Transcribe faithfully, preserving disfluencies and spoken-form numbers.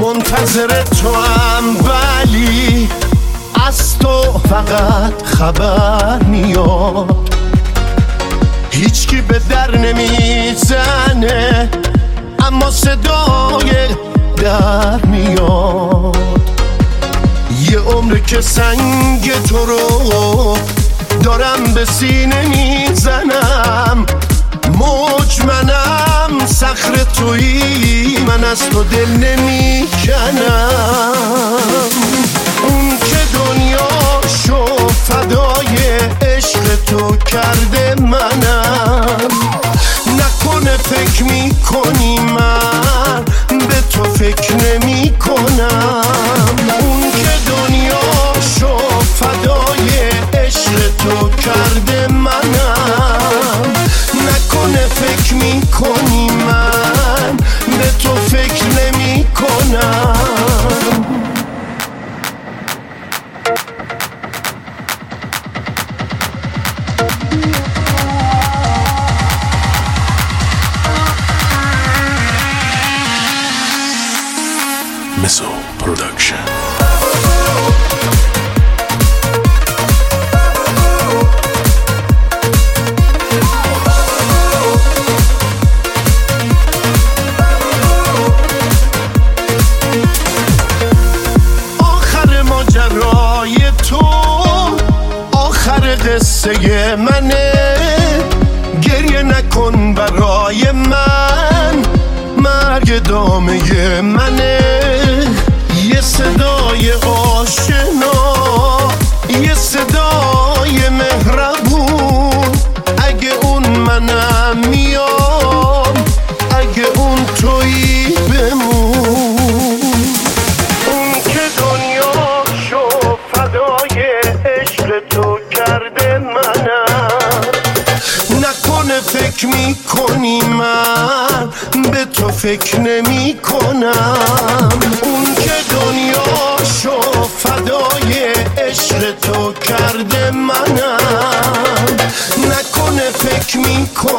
منتظر تو هم، ولی از تو فقط خبر میاد. هیچکی به در نمیزنه اما صدای در میاد. یه عمر که سنگ تو رو دارم به سینه میزنم، موج منم صخره تویی، من از تو دل نمیکنم. اون که دنیاشو فدای عشق تو کرده منم، نکنه فکر میکنی من به تو فکر نمی کنم. اون که دنیاشو فدای عشق تو کرده منم، نکنه فکر میکنی من به تو فکر نمی کنم. Missile Production. آخر ماجرای تو آخر قصه منه، گریه نکن برای من، مرگ دامه منه. یه صدای آشنا، یه صدای مهربون، اگه اون منم میام، اگه اون تویی بمون. اون که دنیاشو فدای عشق تو کرده منم، نکنه فکر میکنی من به تو فکر نمی کنم. اون که دنیاشو فدای عشق تو کرده منم، نکنه فکر میکنی